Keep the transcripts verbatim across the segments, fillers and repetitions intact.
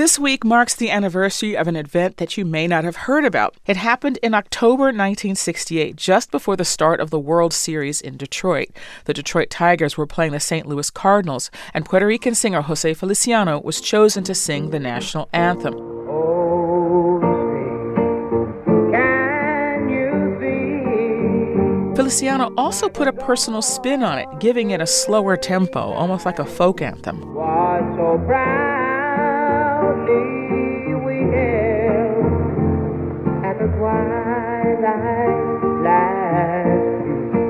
This week marks the anniversary of an event that you may not have heard about. It happened in October nineteen sixty-eight, just before the start of the World Series in Detroit. The Detroit Tigers were playing the Saint Louis Cardinals, and Puerto Rican singer Jose Feliciano was chosen to sing the national anthem. Feliciano also put a personal spin on it, giving it a slower tempo, almost like a folk anthem. So proudly we hailed at the twilight's last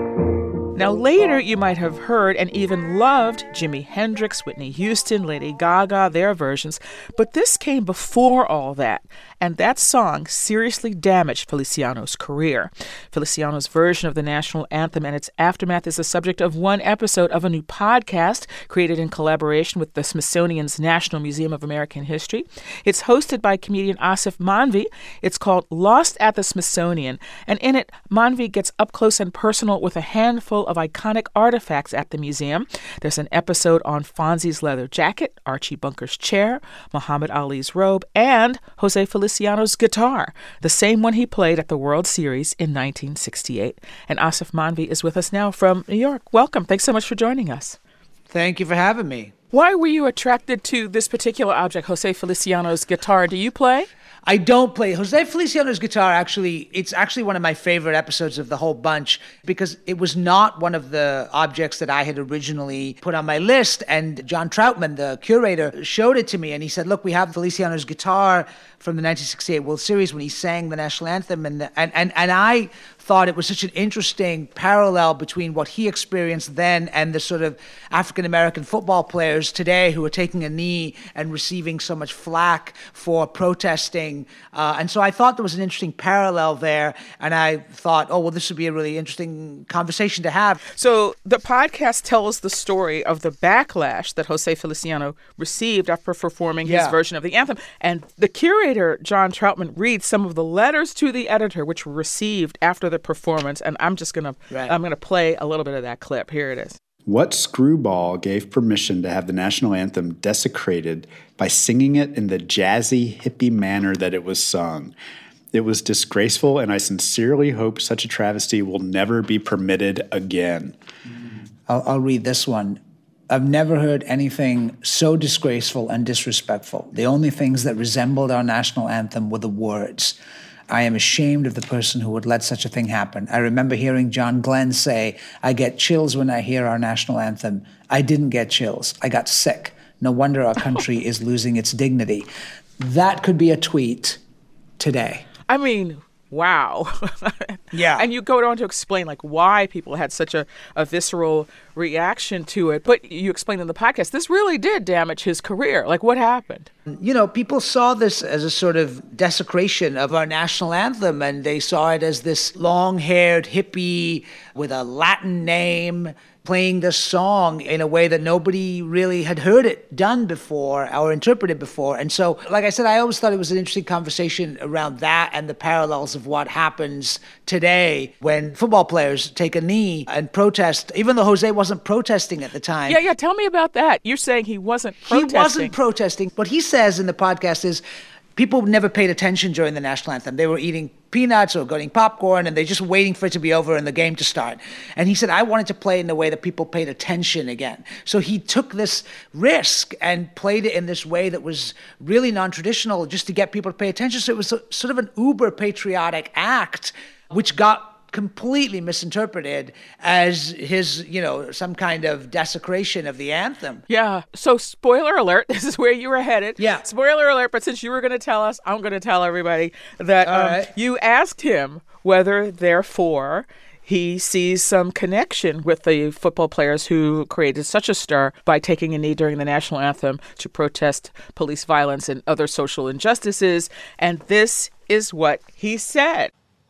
view. Now later you might have heard and even loved Jimi Hendrix, Whitney Houston, Lady Gaga, their versions, but this came before all that. And that song seriously damaged Feliciano's career. Feliciano's version of the national anthem and its aftermath is the subject of one episode of a new podcast created in collaboration with the Smithsonian's National Museum of American History. It's hosted by comedian Asif Manvi. It's called Lost at the Smithsonian. And in it, Manvi gets up close and personal with a handful of iconic artifacts at the museum. There's an episode on Fonzie's leather jacket, Archie Bunker's chair, Muhammad Ali's robe, and Jose Feliciano Feliciano's guitar, the same one he played at the World Series in nineteen sixty-eight. And Asif Manvi is with us now from New York. Welcome. Thanks so much for joining us. Thank you for having me. Why were you attracted to this particular object, Jose Feliciano's guitar? Do you play? I don't play. Jose Feliciano's guitar, actually, it's actually one of my favorite episodes of the whole bunch because it was not one of the objects that I had originally put on my list. And John Troutman, the curator, showed it to me and he said, look, we have Feliciano's guitar from the nineteen sixty-eight World Series when he sang the national anthem. And, the, and, and, and I thought it was such an interesting parallel between what he experienced then and the sort of African-American football players today who are taking a knee and receiving so much flack for protesting. Uh, and so I thought there was an interesting parallel there. And I thought, oh, well, this would be a really interesting conversation to have. So the podcast tells the story of the backlash that Jose Feliciano received after performing his yeah. version of the anthem. And the curator, John Troutman, reads some of the letters to the editor which were received after the performance, and I'm just gonna right. I'm gonna play a little bit of that clip. Here it is. What screwball gave permission to have the national anthem desecrated by singing it in the jazzy, hippie manner that it was sung? It was disgraceful, and I sincerely hope such a travesty will never be permitted again. I'll, I'll read this one. I've never heard anything so disgraceful and disrespectful. The only things that resembled our national anthem were the words. I am ashamed of the person who would let such a thing happen. I remember hearing John Glenn say, I get chills when I hear our national anthem. I didn't get chills. I got sick. No wonder our country is losing its dignity. That could be a tweet today. I mean, wow. Yeah. And you go on to explain like why people had such a, a visceral reaction to it. But you explained in the podcast, this really did damage his career. Like what happened? You know, people saw this as a sort of desecration of our national anthem, and they saw it as this long-haired hippie with a Latin name playing this song in a way that nobody really had heard it done before or interpreted before. And so, like I said, I always thought it was an interesting conversation around that and the parallels of what happens today when football players take a knee and protest, even though Jose wasn't protesting at the time. Yeah, yeah. Tell me about that. You're saying he wasn't protesting. He wasn't protesting. What he says in the podcast is people never paid attention during the national anthem. They were eating peanuts or getting popcorn, and they're just waiting for it to be over and the game to start. And he said, I wanted to play in the way that people paid attention again. So he took this risk and played it in this way that was really non-traditional just to get people to pay attention. So it was a, sort of an uber patriotic act, which got completely misinterpreted as his, you know, some kind of desecration of the anthem. Yeah. So spoiler alert, this is where you were headed. Yeah. Spoiler alert, but since you were going to tell us, I'm going to tell everybody that um, right. you asked him whether, therefore, he sees some connection with the football players who created such a stir by taking a knee during the national anthem to protest police violence and other social injustices. And this is what he said.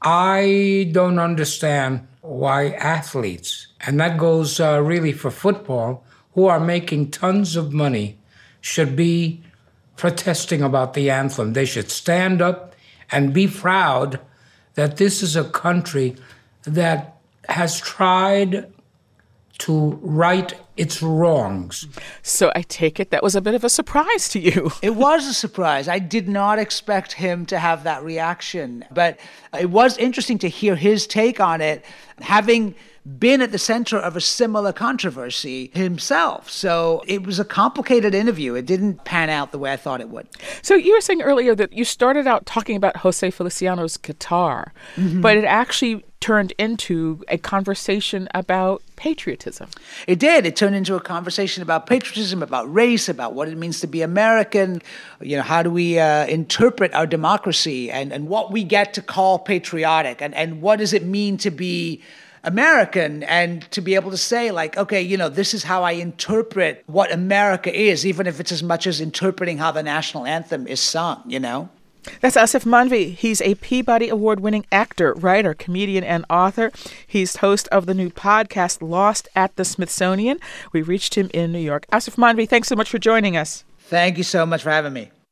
I don't understand why athletes, and that goes uh, really for football, who are making tons of money, should be protesting about the anthem. They should stand up and be proud that this is a country that has tried to right its wrongs. So I take it that was a bit of a surprise to you. It was a surprise. I did not expect him to have that reaction. But it was interesting to hear his take on it, having been at the center of a similar controversy himself. So it was a complicated interview. It didn't pan out the way I thought it would. So you were saying earlier that you started out talking about Jose Feliciano's guitar, mm-hmm. but it actually turned into a conversation about patriotism. It did. It turned into a conversation about patriotism, about race, about what it means to be American. You know, how do we uh, interpret our democracy and, and what we get to call patriotic, and, and what does it mean to be American, and to be able to say, like, okay, you know, this is how I interpret what America is, even if it's as much as interpreting how the national anthem is sung, you know? That's Aasif Mandvi. He's a Peabody Award-winning actor, writer, comedian, and author. He's host of the new podcast, Lost at the Smithsonian. We reached him in New York. Aasif Mandvi, thanks so much for joining us. Thank you so much for having me.